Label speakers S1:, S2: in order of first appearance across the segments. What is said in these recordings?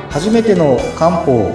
S1: 初めての漢方。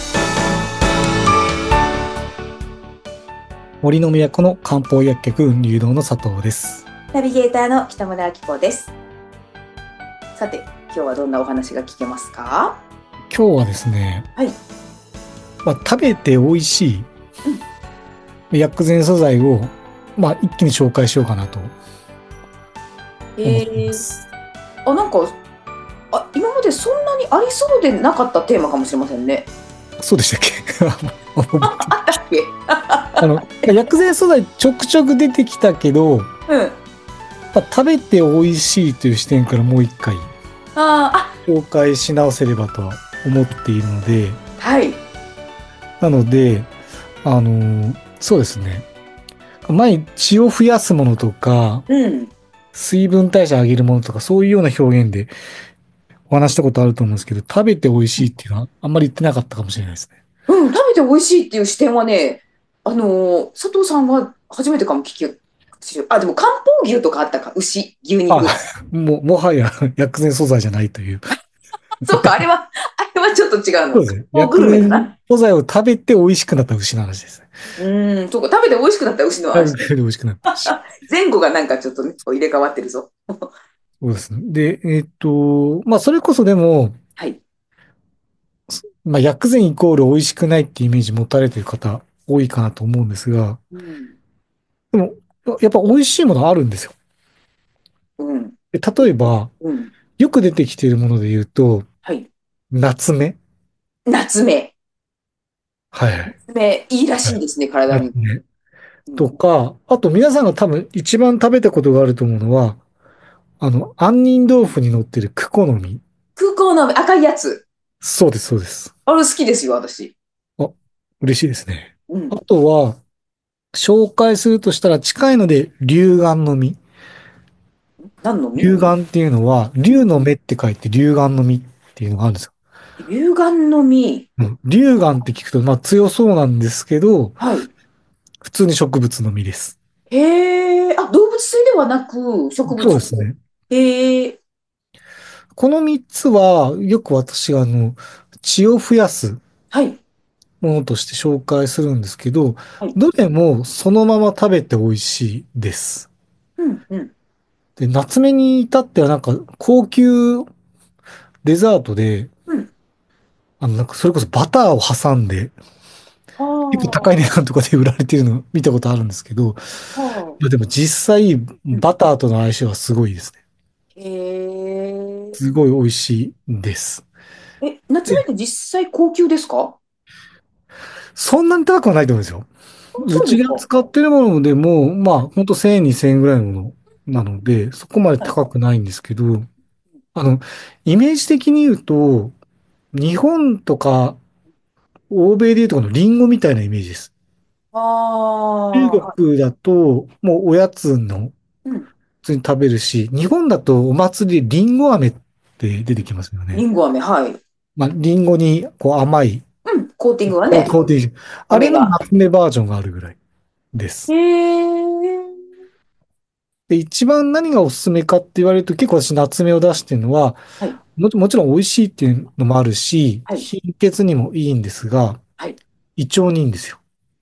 S1: 森の都の漢方薬局雲流堂の佐藤です。
S2: ナビゲーターの北村明子です。さて、今日はどんなお話が聞けますか？
S1: 今日はですね、
S2: はい。
S1: 食べて美味しい薬膳素材を、一気に紹介しようかなと思っていま
S2: えー、
S1: す。
S2: なんか、今までそんなにありそうでなかったテーマかもしれませんね。
S1: そうでしたっけ？
S2: あったっけ？
S1: 薬膳素材ちょくちょく出てきたけど、
S2: うん。
S1: 食べて美味しいという視点からもう一回
S2: あ
S1: 紹介し直せればとは思っているので、
S2: はい。
S1: なので、そうですね。前に血を増やすものとか、
S2: うん。
S1: 水分代謝上げるものとか、そういうような表現でお話したことあると思うんですけど、食べて美味しいっていうのはあんまり言ってなかったかもしれないですね。
S2: うん、食べて美味しいっていう視点はね、佐藤さんは初めてかもでも漢方牛とかあったか、牛
S1: あ、
S2: 肉。
S1: もはや薬膳素材じゃないという。
S2: そうか、あれはちょっと違うの。漢
S1: そうですね。
S2: 方グル
S1: 薬膳
S2: メかな。
S1: 素材を食べて美味しくなった牛の話ですね。
S2: そうか、食べて美味しくなった牛の話。
S1: 食べて美味しくなった牛。
S2: 前後がなんかちょっとね、こう入れ替わってるぞ。
S1: そうですね。で、それこそでも、
S2: はい。
S1: 薬膳イコール美味しくないっていうイメージ持たれてる方多いかなと思うんですが、
S2: うん。
S1: でも、やっぱ美味しいものあるんですよ。
S2: うん。
S1: で例えば、
S2: うん。
S1: よく出てきているもので言うと、
S2: はい。
S1: 夏目。
S2: 夏目。
S1: はいはい。
S2: 夏目、いいら
S1: はい。
S2: しいですね、体に。
S1: 夏目。
S2: うん。
S1: とか、あと皆さんが多分一番食べたことがあると思うのは、杏仁豆腐に乗ってるクコの実。
S2: 空港の赤いやつ。
S1: そうです、そうです。
S2: あれ好きですよ、私。
S1: あ、嬉しいですね。あ
S2: うん。
S1: とは、紹介するとしたら近いので、龍眼の実。
S2: 何の実？
S1: 龍眼っていうのは、龍の目って書いて龍眼の実っていうのがあるんですよ。
S2: 龍眼の実。
S1: うん。龍眼って聞くと、強そうなんですけど、
S2: はい。
S1: 普通に植物の実です。
S2: へえ、動物性ではなく植物性。
S1: そうですね。
S2: へえ、
S1: この3つは、よく私が血を増やす
S2: はい。
S1: ものとして紹介するんですけど、
S2: はい。
S1: どれもそのまま食べて美味しいです。
S2: うん、うん、
S1: で、夏目に至っては高級デザートで、
S2: うん。
S1: それこそバターを挟んで、
S2: あ
S1: 結構高い値
S2: あ、
S1: 段とかで売られてるの見たことあるんですけど、
S2: はあ。
S1: でも実際
S2: うん。
S1: バターとの相性はすごいですね。
S2: へえ。
S1: すごい美味しいです。
S2: 夏目っ
S1: で、
S2: て実際高級ですか？
S1: そんなに高くはないと思うんですよ。うちが
S2: そうですか。
S1: 使ってるものでも、ほんと1000円、2000円ぐらいのものなので、そこまで
S2: はい。
S1: 高くないんですけど、あの、イメージ的に言うと、日本とか欧米で言うとこのリンゴみたいなイメージです。
S2: ああ、
S1: 中
S2: はい。
S1: 国だと、もうおやつの
S2: うん。
S1: 普通に食べるし、日本だとお祭りでリンゴ飴って出てきますよね。
S2: リンゴ飴、はい。
S1: リンゴにこう甘い、
S2: うん、コーティングはね、
S1: コーティング。あれの
S2: 飴が。
S1: 夏目バージョンがあるぐらいで
S2: へ
S1: す。
S2: え。
S1: で、一番何がおすすめかって言われると結構私夏目を出してるのは、
S2: はい、
S1: もちろん美味しいっていうのもあるし、
S2: はい、
S1: 貧血にもいいんですが、
S2: はい。
S1: 胃腸にいいんですよ。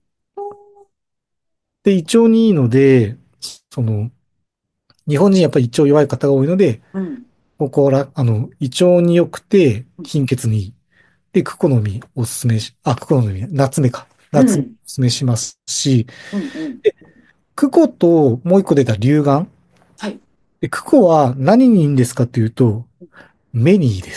S1: で、胃腸にいいので、その、日本人やっぱり胃腸弱い方が多いので、
S2: うん、
S1: ここら、胃腸に良くて、
S2: うん、
S1: 貧血にいい。で、クコの実おすすめし、クコの実、夏目か。夏目お
S2: うん、
S1: すすめしますし、
S2: うん、うん。
S1: で、クコともう一個出た龍眼。
S2: はい。
S1: で、クコは何にいいんですかっていうと、目にいいです。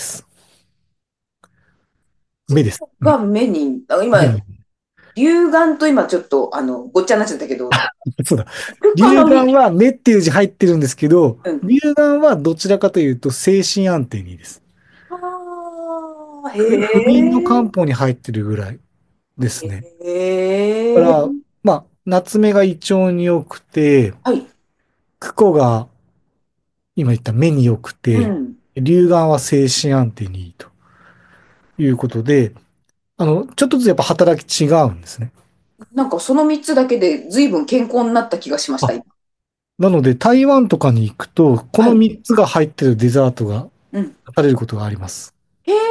S1: 目です。
S2: が目に、今、
S1: 目に。
S2: 龍眼と今ちょっと、ごっちゃになっちゃったけど、
S1: そうだ。
S2: 空港の実。
S1: 龍眼は目っていう字入ってるんですけど、
S2: うん。
S1: 龍眼はどちらかというと精神安定にいいです。
S2: ああ、へ
S1: 不眠の漢
S2: え。
S1: 方に入ってるぐらいですね。だか
S2: へえ。
S1: ら、夏目が胃腸に良くて、
S2: はい。
S1: クコが今言った目に良くて、
S2: うん。
S1: 龍眼は精神安定にいいということで、ちょっとずつやっぱ働き違うんですね。
S2: なんかその3つだけで随分健康になった気がしました、
S1: あ、
S2: 今。
S1: なので台湾とかに行くと、この
S2: はい。
S1: 3つが入ってるデザートが
S2: うん。
S1: 出されることがあります。
S2: へえ。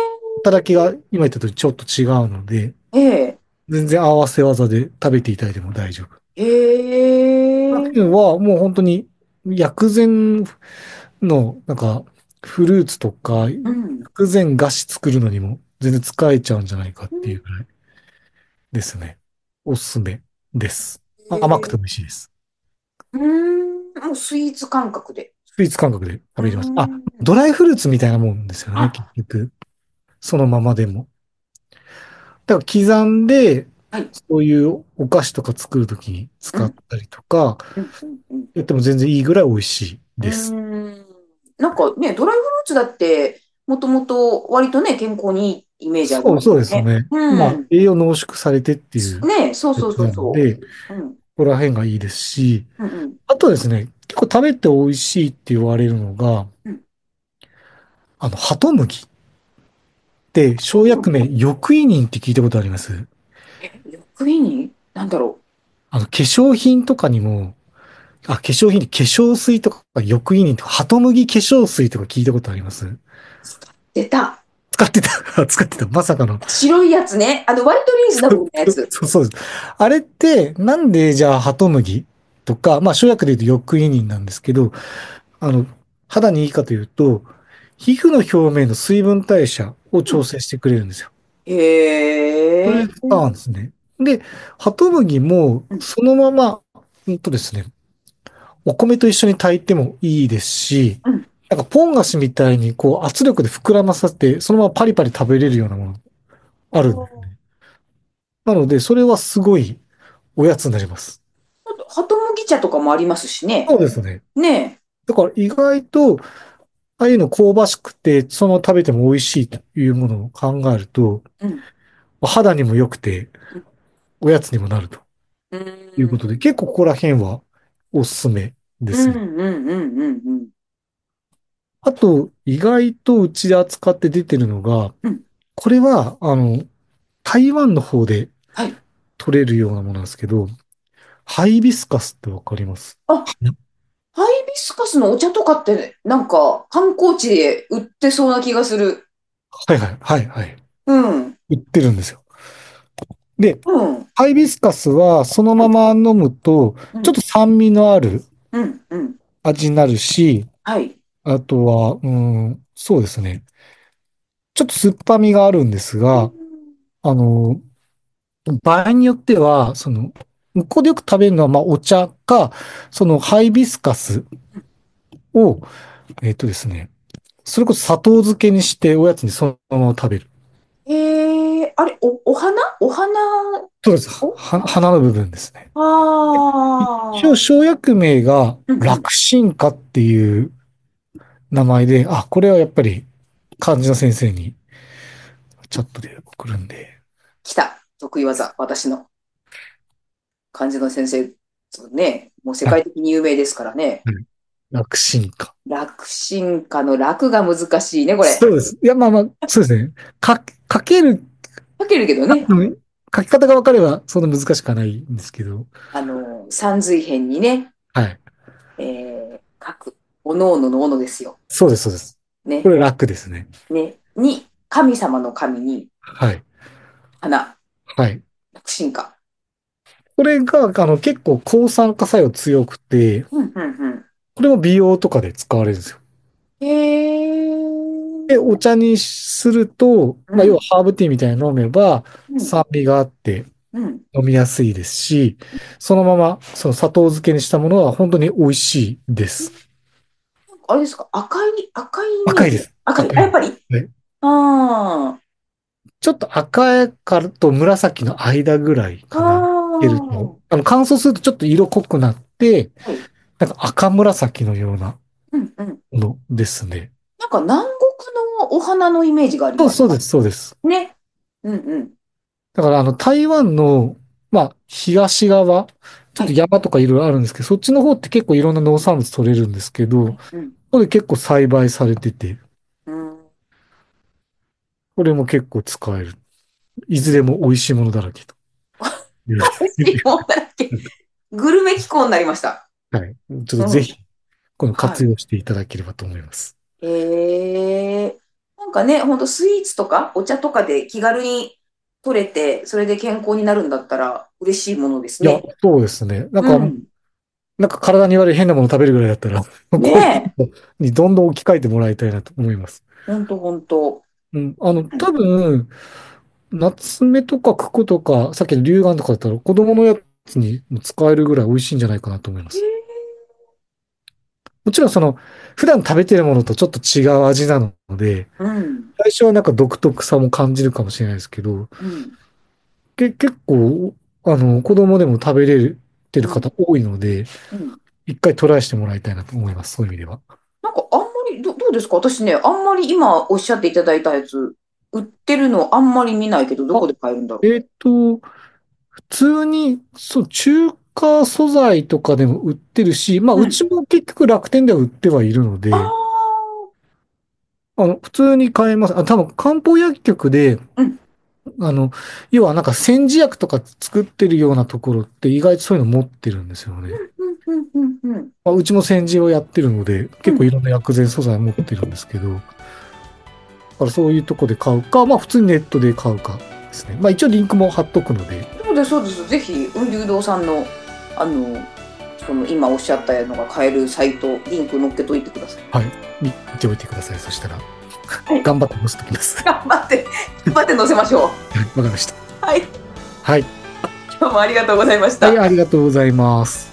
S1: 働きが今言ったとおりちょっと違うので、
S2: ええ、
S1: 全然合わせ技で食べていただいても大丈夫。
S2: え
S1: ラ
S2: え、
S1: テンはもう本当に薬膳のなんかフルーツとか
S2: うん。
S1: 薬膳菓子作るのにも全然使えちゃうんじゃないかっていうぐらいですね。おすすめです。甘くて美味しいです。
S2: もうスイーツ感覚で。
S1: スイーツ感覚で食
S2: うー
S1: べれます。あ、
S2: ん。
S1: ドライフルーツみたいなもんですよね、結
S2: あ、
S1: 局。そのままでも。だから刻んで、
S2: はい。
S1: そういうお菓子とか作るときに使っ
S2: うん、
S1: たりとか、
S2: うん、うん、うん。
S1: やっても全然いいぐらい美味しい
S2: うー
S1: です。
S2: ん。なんかね、ドライフルーツだって、もともと割とね、健康にいいイメージあり
S1: そう、
S2: ます
S1: そう
S2: よね。
S1: ですよね。まあ、
S2: うん。
S1: 栄養濃縮されてっていう
S2: ね、そうそう
S1: やつ
S2: そうそ
S1: なので、こ
S2: う。うん、
S1: こら辺がいいですし、
S2: うん、うん、
S1: あとですね、結構食べて美味しいって言われるのが、
S2: うん。
S1: ハトムギって生薬名、翼異人って聞いたことあります？
S2: 役員になんだろ
S1: 化粧品とかにも、化粧品に化粧水とか翼異人とか、ハトムギ化粧水とか聞いたことあります？
S2: う。出た。
S1: 使ってた使ってた。まさかの。
S2: 白いやつね。割とリーズナブルなやつ。
S1: そうです。あれって、なんでじゃあハトムギとか、まあ生薬で言うと翼異人なんですけど、あの、肌にいいかというと、皮膚の表面の水分代謝を
S2: うん。
S1: 調整してくれるんですよ。そ
S2: へえ。
S1: れで使うんですね。で、ハトムギも
S2: うん、
S1: そのまま、ですね、お米と一緒に炊いてもいいですし、
S2: うん。
S1: なんかポン菓子みたいにこう圧力で膨らまさせて、そのままパリパリ食べれるようなもの
S2: お
S1: あるんです
S2: ー、
S1: ね。なので、それはすごいおやつになります。
S2: あとハトムギ茶とかもありますしね。
S1: そうですね。
S2: ね
S1: だから意外と、ああいうの香ばしくて、そのまま食べても美味しいというものを考えると、
S2: え。うん。
S1: 肌にも良くて、
S2: うん。
S1: おやつにもなると
S2: う
S1: いうことで、
S2: ん。
S1: 結構ここら辺はおすすめで
S2: うん。
S1: すね。
S2: うん。うん。うん。うん。
S1: あと、意外とうちで扱って出てるのが、
S2: うん。
S1: これは、台湾の方で
S2: はい。
S1: 取れるようなものなんですけど、ハイビスカスってわかります？
S2: あ、ハイビスカスのお茶とかって、なんか観光地で売ってそうな気がする。
S1: はいはい、はいはい。
S2: うん。
S1: 売ってるんですよ。で、
S2: うん。
S1: ハイビスカスはそのまま飲むと、
S2: うん。
S1: ちょっと酸味のある
S2: うん。うん。
S1: 味になるし、
S2: はい。
S1: あとは、そうですね。ちょっと酸っぱみがあるんです
S2: う
S1: が、
S2: ん。
S1: あの、場合によっては、向こうでよく食べるのは、まあ、お茶か、そのハイビスカスを、ですね、それこそ砂糖漬けにしておやつにそのまま食べる。
S2: あれ、お花
S1: そうです。
S2: お
S1: 花の部分ですね。一応、
S2: ああ
S1: 生薬名が
S2: ー。うんうん。
S1: 楽進化っていう名前で、あ、これはやっぱり漢字の先生にチャットで送るんで、
S2: 来た。得意技。私の漢字の先生。そうね。もう世
S1: はい。
S2: 界的に有名ですからね。
S1: はい。楽進化。
S2: 楽進化の楽が難しいね、これ。
S1: そうです。いや、まあまあ、そうですね。書ける、
S2: 書けるけどね。
S1: うん書き方が分かればそんな難しくはないんですけど、
S2: 三髄辺にね、
S1: はい。
S2: 書く。おのおののおのですよ。
S1: そうです、そうです。こ
S2: ね。
S1: れ楽ですね。
S2: ね。に、神様の神に、
S1: はい。
S2: 花。
S1: はい。
S2: 楽進化。
S1: これが、結構抗酸化作用強くて、
S2: うん、うん、うん。
S1: これも美容とかで使われるんですよ。
S2: へ
S1: で、
S2: え。
S1: お茶にすると、まあ、要は
S2: うん、
S1: ハーブティーみたいに飲めば、
S2: うん、
S1: 酸味があって
S2: うん。
S1: 飲みやすいですし、そのまま、その砂糖漬けにしたものは本当に美味しいです。
S2: あれですか？赤いイメージ。
S1: 赤いです。
S2: 赤い。あ、やっ
S1: 赤い。
S2: ぱり。
S1: はい。
S2: あ
S1: ちょっと赤いからと紫の間ぐらい
S2: あ。
S1: かな。いける
S2: あ
S1: と。乾燥するとちょっと色濃くなって、
S2: あ。はい。
S1: なんか赤紫のような
S2: うん、うん。
S1: ものですね。
S2: なんか南国のお花のイメージがあります。
S1: そうです、そうです。
S2: ね。うん、うん。
S1: だから台湾の、まあ、東側、ちょっと
S2: はい。
S1: 山とかいろいろあるんですけど、そっちの方って結構いろんな農産物取れるんですけど、
S2: はい。うん。
S1: これ結構栽培されてて、
S2: うん。
S1: これも結構使える。いずれも美味しいものだらけという。
S2: 美味しいもんだっけ。グルメ機構になりました。
S1: はい。ちょっと
S2: うん。
S1: ぜひ、この
S2: はい。
S1: 活用していただければと思います。
S2: ええ。なんなんかね、ほんとスイーツとかお茶とかで気軽に取れて、それで健康になるんだったら嬉しいものです
S1: いや、
S2: ね。
S1: そうですね。
S2: うん。
S1: なんか体に悪い変なもの食べるぐらいだったら、こういう
S2: ねえ。
S1: のにどんどん置き換えてもらいたいなと思います。
S2: ほんとほんと。
S1: うん。
S2: うん。
S1: 多分、夏目とかクコとか、さっきの龍眼とかだったら子供のやつにも使えるぐらい美味しいんじゃないかなと思います。もちろん普段食べてるものとちょっと違う味なので、
S2: うん。
S1: 最初はなんか独特さも感じるかもしれないですけど、
S2: うん。
S1: 結構、子供でも食べれてる
S2: うん。
S1: 方多いので、
S2: うん。
S1: 一回トライしてもらいたいなと思います。そういう意味では。
S2: なんかあんまり、どうですか？私ね、あんまり今おっしゃっていただいたやつ、売ってるのあんまり見ないけど、どこ
S1: あ、
S2: で買えるんだろ
S1: えっと、普通に、そう、中華素材とかでも売ってるし、まあ、
S2: う？うん。
S1: うちも結局楽天では売ってはいるの
S2: あ
S1: で、
S2: あ、
S1: 普通に買えます。多分漢方薬局で、
S2: うん。
S1: あの、要はなんか煎じ薬とか作ってるようなところって意外とそういうの持ってるんですよね。
S2: うん、うん、うん、うん。
S1: まあ、うちも煎じをやってるので、
S2: うん。
S1: 結構いろんな薬膳素材持ってるんですけど、だからそういうとこで買うか、まあ普通にネットで買うかですね。まあ一応リンクも貼っとくので、
S2: そうです、そうです。ぜひ、雲龍堂さんの、あの、その今おっしゃったのが買えるサイト、リンク載っけといてください。
S1: はい、見ておいてください。そしたら、
S2: はい。
S1: 頑張って載せときます。
S2: 頑張って、頑張って載せましょう。
S1: はい、わかりました。
S2: はい。
S1: はい。
S2: 今日もありがとうございまし
S1: はい、
S2: た。
S1: ありがとうございます。